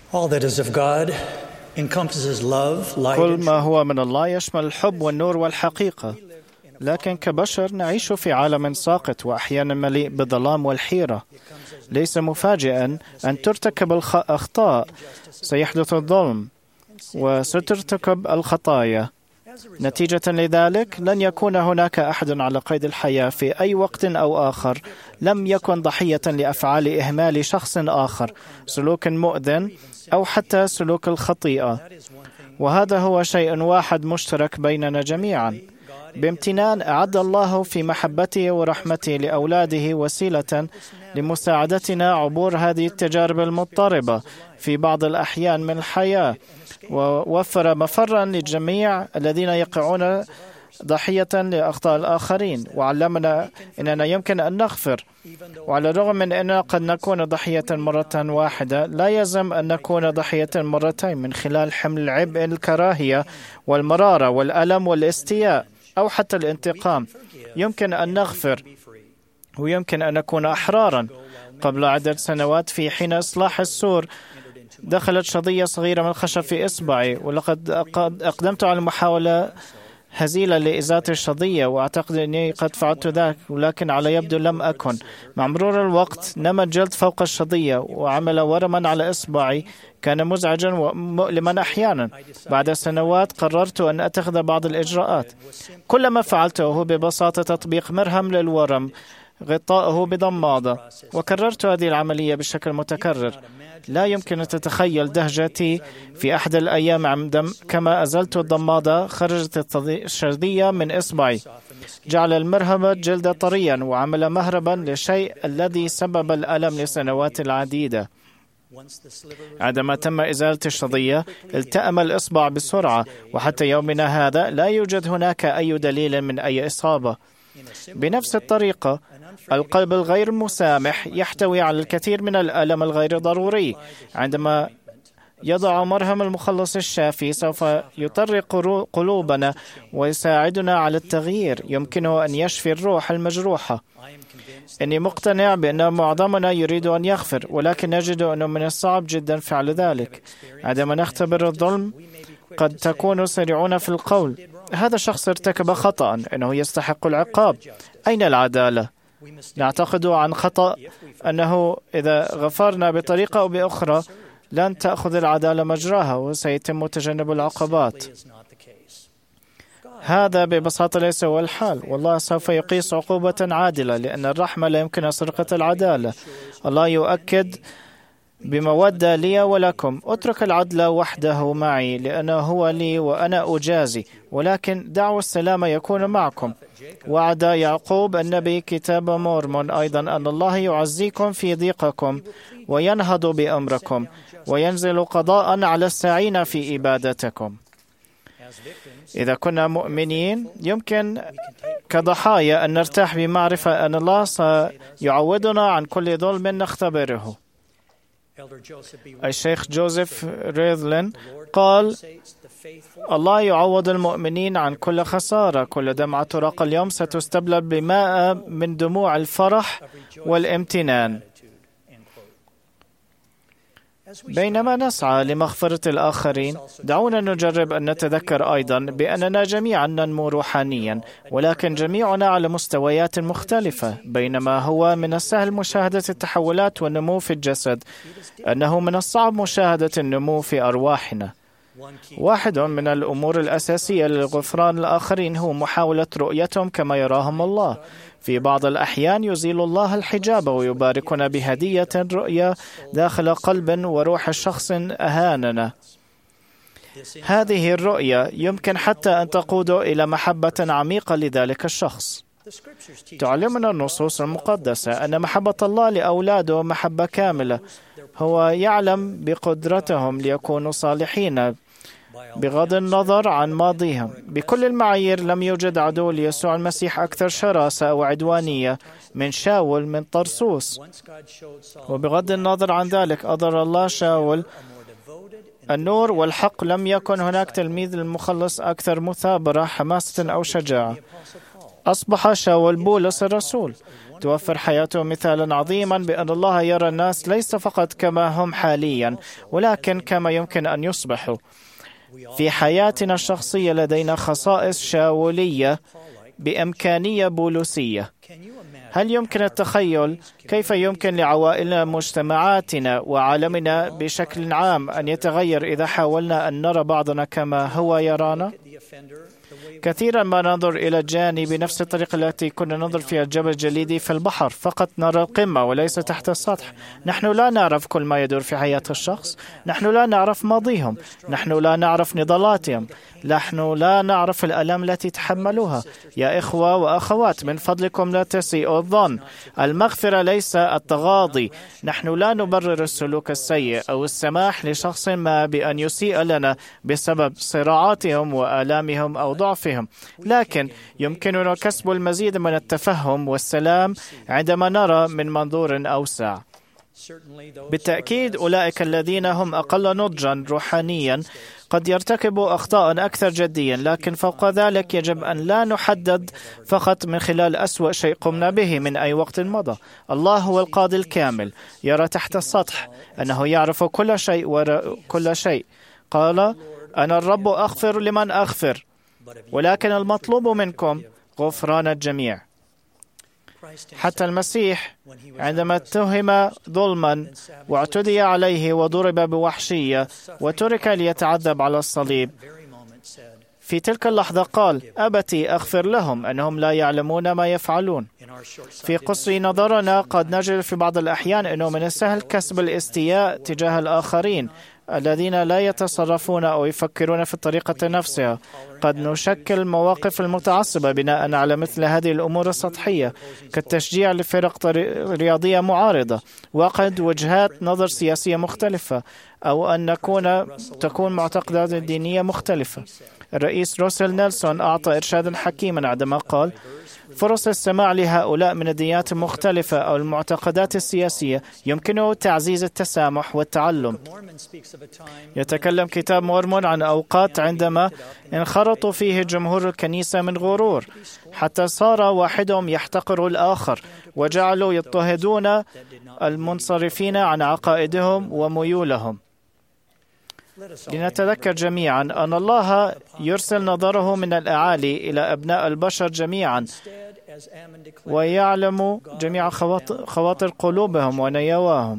All that is of God encompasses love, light, كل ما هو من الله يشمل الحب والنور والحقيقة. لكن كبشر نعيش في عالم ساقط وأحيانا مليء بالظلام والحيرة. ليس مفاجئا أن ترتكب الأخطاء، سيحدث الظلم وسترتكب الخطايا. نتيجة لذلك لن يكون هناك أحد على قيد الحياة في أي وقت أو آخر لم يكن ضحية لأفعال إهمال شخص آخر، سلوك مؤذن أو حتى سلوك الخطيئة. وهذا هو شيء واحد مشترك بيننا جميعا. بامتنان أعد الله في محبته ورحمته لأولاده وسيلة لمساعدتنا عبور هذه التجارب المضطربة في بعض الأحيان من الحياة، ووفر مفرا للجميع الذين يقعون ضحية لأخطاء الآخرين، وعلمنا أننا يمكن أن نغفر. وعلى الرغم من أننا قد نكون ضحية مرة واحدة، لا يلزم أن نكون ضحية مرتين من خلال حمل عبء الكراهية والمرارة والألم والاستياء أو حتى الانتقام. يمكن أن نغفر، ويمكن أن نكون أحرارا. قبل عدة سنوات في حين إصلاح السور دخلت شظية صغيرة من الخشب في إصبعي، ولقد أقدمت على محاولة هزيلة لإزالة الشظية، وأعتقد أني قد فعلت ذلك، ولكن على يبدو لم أكن. مع مرور الوقت نما الجلد فوق الشظية وعمل ورما على إصبعي، كان مزعجا ومؤلما أحيانا. بعد سنوات قررت أن أتخذ بعض الإجراءات. كل ما فعلته هو ببساطة تطبيق مرهم للورم، غطاؤه بضمادة، وكررت هذه العملية بشكل متكرر. لا يمكن أن تتخيل دهجتي في أحد الأيام كما أزلت الضمادة خرجت الشظية من إصبعي. جعل المرهم جلد طريا وعمل مهربا للشيء الذي سبب الألم لسنوات العديدة. عندما تم إزالة الشظية التأم الإصبع بسرعة، وحتى يومنا هذا لا يوجد هناك أي دليل من أي إصابة. بنفس الطريقة القلب الغير مسامح يحتوي على الكثير من الألم الغير ضروري. عندما يضع مرهم المخلص الشافي سوف يطرق قلوبنا ويساعدنا على التغيير. يمكنه أن يشفي الروح المجروحة. إني مقتنع بأن معظمنا يريد أن يغفر، ولكن نجد أنه من الصعب جدا فعل ذلك. عندما نختبر الظلم قد تكون سريعون في القول: هذا الشخص ارتكب خطأ، إنه يستحق العقاب. أين العدالة؟ نعتقد عن خطأ أنه إذا غفرنا بطريقة أو بأخرى لن تأخذ العدالة مجراها وسيتم تجنب العقوبات. هذا ببساطة ليس هو الحال. والله سوف يقيس عقوبة عادلة، لأن الرحمة لا يمكن سرقة العدالة. الله يؤكد بمودة لي ولكم: اترك العدل وحده معي، لأنه هو لي وأنا أجازي، ولكن دعوا السلام يكون معكم. وعد يعقوب النبي كتاب مورمون أيضا أن الله يعزيكم في ضيقكم وينهض بأمركم وينزل قضاء على الساعين في إبادتكم. إذا كنا مؤمنين يمكن كضحايا أن نرتاح بمعرفة أن الله سيعوضنا عن كل ظلم نختبره. الشيخ جوزيف ريذلين قال: الله يعوض المؤمنين عن كل خسارة. كل دمعة تراق اليوم ستستبدل بماء من دموع الفرح والامتنان. بينما نسعى لمغفرة الآخرين، دعونا نجرب أن نتذكر أيضا بأننا جميعا ننمو روحانيا، ولكن جميعنا على مستويات مختلفة. بينما هو من السهل مشاهدة التحولات والنمو في الجسد، أنه من الصعب مشاهدة النمو في أرواحنا. واحد من الأمور الأساسية للغفران الآخرين هو محاولة رؤيتهم كما يراهم الله. في بعض الأحيان يزيل الله الحجاب ويباركنا بهدية رؤية داخل قلب وروح الشخص أهاننا. هذه الرؤية يمكن حتى أن تقود إلى محبة عميقة لذلك الشخص. تعلمنا النصوص المقدسة أن محبة الله لأولاده محبة كاملة. هو يعلم بقدرتهم ليكونوا صالحين بغض النظر عن ماضيهم. بكل المعايير لم يوجد عدو ليسوع المسيح أكثر شراسة وعدوانية من شاول من طرسوس. وبغض النظر عن ذلك أظهر الله شاول النور والحق. لم يكن هناك تلميذ للمخلص أكثر مثابرة، حماسة أو شجاعة. أصبح شاول بولس الرسول. توفر حياته مثالا عظيما بأن الله يرى الناس ليس فقط كما هم حاليا، ولكن كما يمكن أن يصبحوا. في حياتنا الشخصية لدينا خصائص شاولية بإمكانية بولوسية. هل يمكن التخيل كيف يمكن لعوائلنا، مجتمعاتنا وعالمنا بشكل عام أن يتغير إذا حاولنا أن نرى بعضنا كما هو يرانا؟ كثيرا ما ننظر إلى الجاني بنفس الطريقة التي كنا ننظر فيها الجبل الجليدي في البحر، فقط نرى القمة وليس تحت السطح. نحن لا نعرف كل ما يدور في حياة الشخص، نحن لا نعرف ماضيهم، نحن لا نعرف نضالاتهم، نحن لا نعرف الآلام التي تحملوها. يا إخوة وأخوات، من فضلكم لا تسيئوا الظن. المغفرة ليس التغاضي. نحن لا نبرر السلوك السيء أو السماح لشخص ما بأن يسيء لنا بسبب صراعاتهم وآلامهم أو ضعفهم، لكن يمكننا كسب المزيد من التفهم والسلام عندما نرى من منظور أوسع. بالتأكيد أولئك الذين هم أقل نضجا روحانيا قد يرتكبوا أخطاء أكثر جديا، لكن فوق ذلك يجب أن لا نحدد فقط من خلال أسوأ شيء قمنا به من أي وقت مضى. الله هو القاضي الكامل، يرى تحت السطح، أنه يعرف كل شيء وكل شيء. قال: أنا الرب أغفر لمن أغفر، ولكن المطلوب منكم غفران الجميع. حتى المسيح عندما اتهم ظلما واعتدي عليه وضرب بوحشية وترك ليتعذب على الصليب، في تلك اللحظة قال: أبتي أغفر لهم أنهم لا يعلمون ما يفعلون. في قصر نظرنا قد نجد في بعض الأحيان أنه من السهل كسب الاستياء تجاه الآخرين الذين لا يتصرفون أو يفكرون في الطريقة نفسها. قد نشكل مواقف المتعصبة بناء على مثل هذه الأمور السطحية، كالتشجيع لفرق رياضية معارضة، وقد وجهات نظر سياسية مختلفة، أو أن تكون معتقدات دينية مختلفة. الرئيس روسل نيلسون أعطى إرشادا حكيما عندما قال: فرص السماع لهؤلاء من الديانات المختلفة أو المعتقدات السياسية يمكنه تعزيز التسامح والتعلم. يتكلم كتاب مورمون عن أوقات عندما انخرطوا فيه جمهور الكنيسة من غرور، حتى صار واحدهم يحتقر الآخر، وجعلوا يضطهدون المنصرفين عن عقائدهم وميولهم. لنتذكر جميعا أن الله يرسل نظره من الأعالي إلى أبناء البشر جميعا، ويعلم جميع خواطر قلوبهم ونيواهم.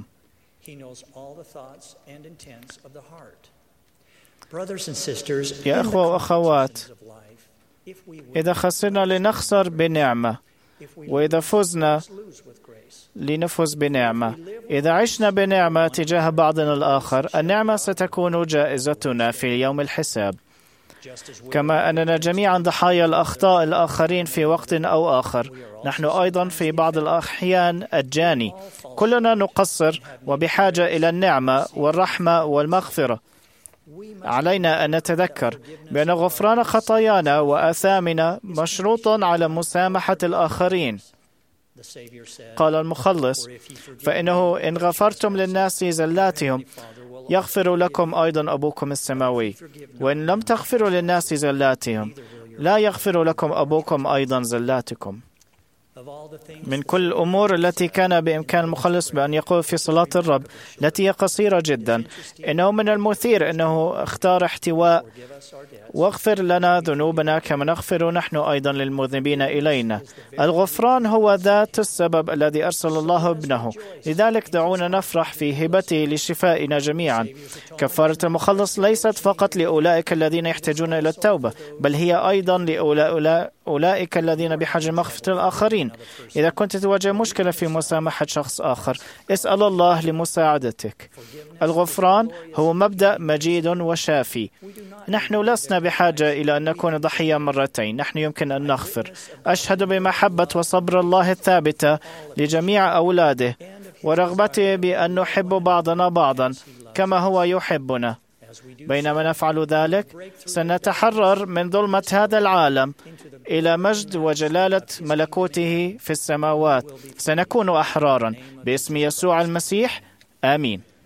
يا أخوة وأخوات، إذا خسرنا لنخسر بنعمة، وإذا فزنا لنفوز بنعمة. إذا عشنا بنعمة تجاه بعضنا الآخر، النعمة ستكون جائزتنا في يوم الحساب. كما أننا جميعا ضحايا الأخطاء الآخرين في وقت أو آخر، نحن أيضا في بعض الأحيان الجاني. كلنا نقصر وبحاجة إلى النعمة والرحمة والمغفرة. علينا أن نتذكر بأن غفران خطايانا وآثامنا مشروط على مسامحة الآخرين. قال المخلص: فإنه إن غفرتم للناس زلاتهم يغفر لكم أيضا أبوكم السماوي، وإن لم تغفروا للناس زلاتهم لا يغفر لكم أبوكم أيضا زلاتكم. من كل الأمور التي كان بإمكان المخلص بأن يقول في صلاة الرب التي هي قصيرة جدا، إنه من المثير أنه اختار احتواء: واغفر لنا ذنوبنا كما نغفر نحن أيضا للمذنبين إلينا. الغفران هو ذات السبب الذي أرسل الله ابنه، لذلك دعونا نفرح في هبته لشفائنا جميعا. كفارة المخلص ليست فقط لأولئك الذين يحتاجون إلى التوبة، بل هي أيضا لأولئك الذين بحاجة مغفرة الآخرين. إذا كنت تواجه مشكلة في مسامحة شخص آخر، اسأل الله لمساعدتك. الغفران هو مبدأ مجيد وشافي. نحن لسنا بحاجة إلى أن نكون ضحية مرتين، نحن يمكن أن نغفر. أشهد بمحبة وصبر الله الثابتة لجميع أولاده، ورغبته بأن نحب بعضنا بعضا كما هو يحبنا. بينما نفعل ذلك سنتحرر من ظلمة هذا العالم إلى مجد وجلالة ملكوته في السماوات. سنكون أحرارا باسم يسوع المسيح. آمين.